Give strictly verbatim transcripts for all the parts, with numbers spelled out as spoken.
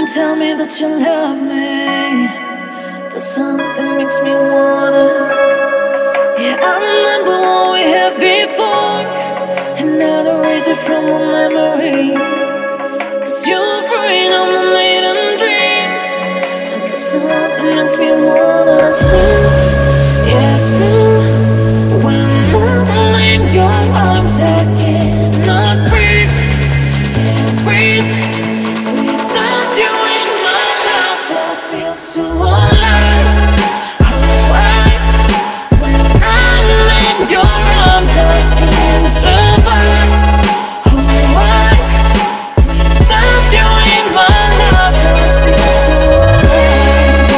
tell me that you love me. There's something makes me wanna. Yeah, I remember what we had before, and I'd erase it from my memory. Cause you're free on my maiden dreams, and there's something makes me wanna scream. Yeah, scream. When I'm in your arms, I cannot breathe. Yeah, breathe. Without you in my life, I feel so alive. Oh, I, when I'm in your arms, I can't survive. Oh, I, without you in my life, I feel so alive.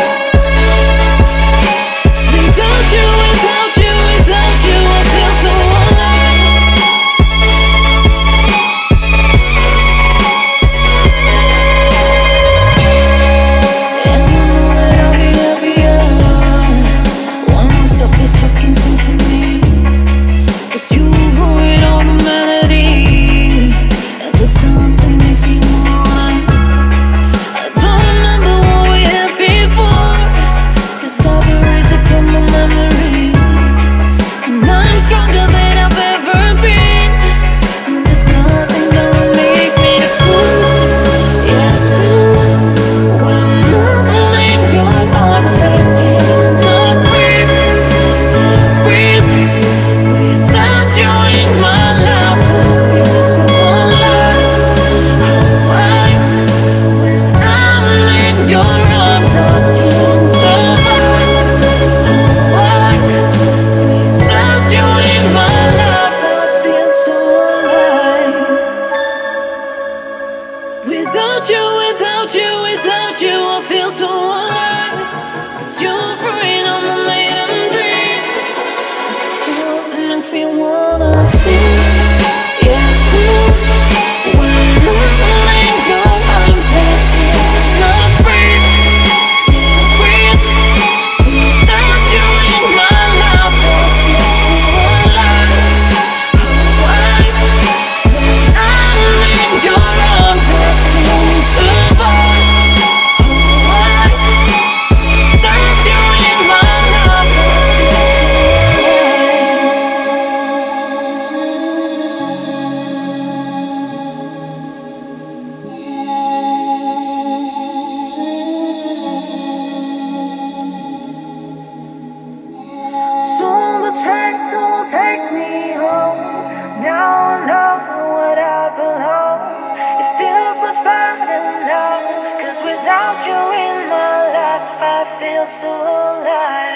Without you, without you, without you, I feel so alive. And I know that I'll be happier when I stop this fucking symphony. Cause you've ruined all the melody, and there's something makes me wanna. I don't remember what we had before, cause I've erased it from my memory. And I'm stronger than I've ever been, and there's nothing gonna make me scream. Yeah, scream. When I'm in your arms, I cannot breathe. Yeah, breathe. Without you in my life, I feel so alive. Oh, I, when I'm in your arms, I can't survive. Oh, I, without you in my life, I feel so alive. Without you, without you, without you, I feel so alive. Cause you're free on my maiden dreams. Something makes me wanna scream. Yeah, scream. When I'm in your arms, I cannot breathe. Yeah, breathe. Without you in my life, I feel so alive. Oh, I, when I'm in your arms, I can't survive. Oh, I, without you in my life, I feel so alive. Soon the train will take me home. Now I know what I belong. It feels much better now, cause without you in my life, I feel so alive.